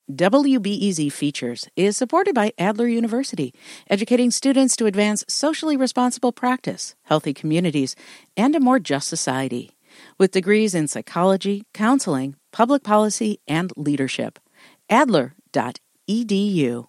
WBEZ Features is supported by Adler University, educating students to advance socially responsible practice, healthy communities, and a more just society. With degrees in psychology, counseling, public policy, and leadership. Adler.edu.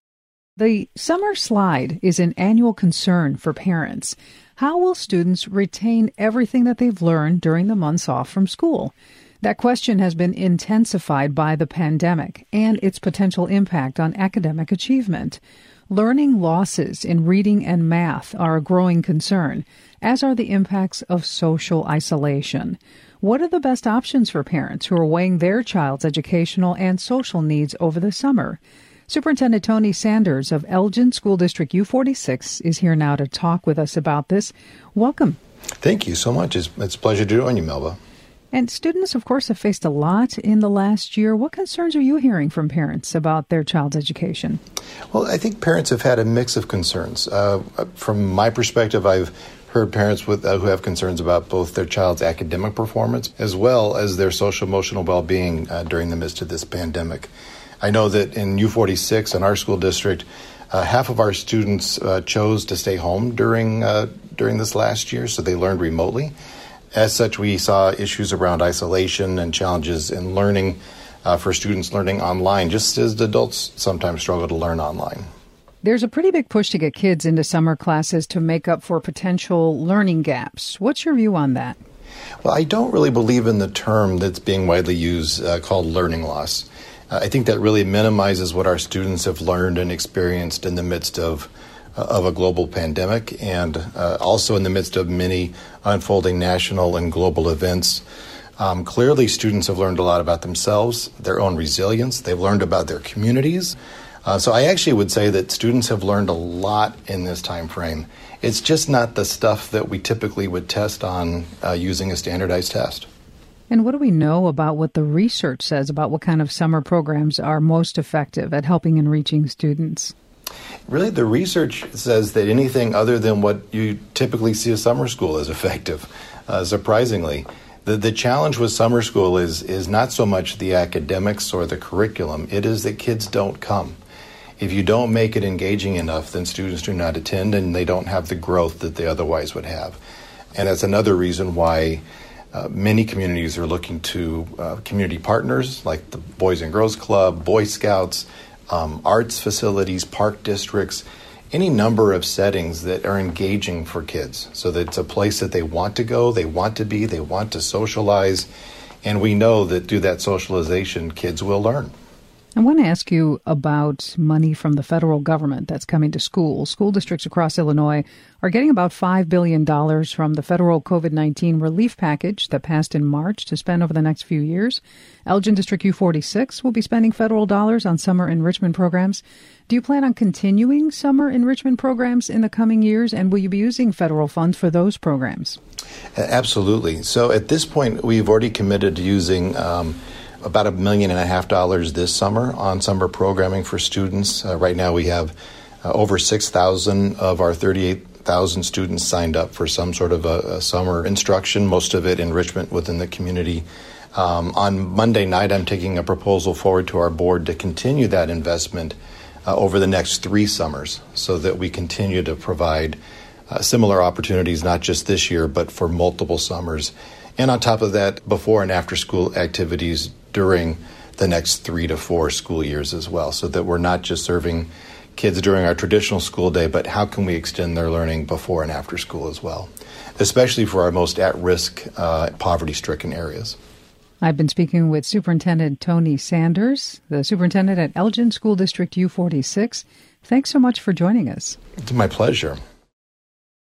The summer slide is an annual concern for parents. How will students retain everything that they've learned during the months off from school? That question has been intensified by the pandemic and its potential impact on academic achievement. Learning losses in reading and math are a growing concern, as are the impacts of social isolation. What are the best options for parents who are weighing their child's educational and social needs over the summer? Superintendent Tony Sanders of Elgin School District U46 is here now to talk with us about this. Welcome. Thank you so much. It's a pleasure to join you, Melba. And students, of course, have faced a lot in the last year. What concerns are you hearing from parents about their child's education? Well, I think parents have had a mix of concerns. From my perspective, I've heard parents who have concerns about both their child's academic performance as well as their social-emotional well-being during the midst of this pandemic. I know that in U46, in our school district, half of our students chose to stay home during this last year, so they learned remotely. As such, we saw issues around isolation and challenges in learning for students learning online, just as adults sometimes struggle to learn online. There's a pretty big push to get kids into summer classes to make up for potential learning gaps. What's your view on that? Well, I don't really believe in the term that's being widely used called learning loss. I think that really minimizes what our students have learned and experienced in the midst of a global pandemic and also in the midst of many unfolding national and global events. Clearly, students have learned a lot about themselves, their own resilience. They've learned about their communities. So I actually would say that students have learned a lot in this time frame. It's just not the stuff that we typically would test on using a standardized test. And what do we know about what the research says about what kind of summer programs are most effective at helping and reaching students? Really, the research says that anything other than what you typically see at summer school is effective, surprisingly. The challenge with summer school is not so much the academics or the curriculum. It is that kids don't come. If you don't make it engaging enough, then students do not attend and they don't have the growth that they otherwise would have. And that's another reason why many communities are looking to community partners like the Boys and Girls Club, Boy Scouts, arts facilities, park districts, any number of settings that are engaging for kids so that it's a place that they want to go, they want to be, they want to socialize, and we know that through that socialization, kids will learn. I want to ask you about money from the federal government that's coming to schools. School districts across Illinois are getting about $5 billion from the federal COVID-19 relief package that passed in March to spend over the next few years. Elgin District U46 will be spending federal dollars on summer enrichment programs. Do you plan on continuing summer enrichment programs in the coming years, and will you be using federal funds for those programs? Absolutely. So at this point, we've already committed to using about $1.5 million this summer on summer programming for students. Right now we have over 6,000 of our 38,000 students signed up for some sort of a summer instruction, most of it enrichment within the community. On Monday night, I'm taking a proposal forward to our board to continue that investment over the next 3 summers so that we continue to provide similar opportunities, not just this year, but for multiple summers. And on top of that, before and after school activities during the next 3 to 4 school years as well, so that we're not just serving kids during our traditional school day, but how can we extend their learning before and after school as well, especially for our most at-risk, poverty-stricken areas. I've been speaking with Superintendent Tony Sanders, the superintendent at Elgin School District U46. Thanks so much for joining us. It's my pleasure.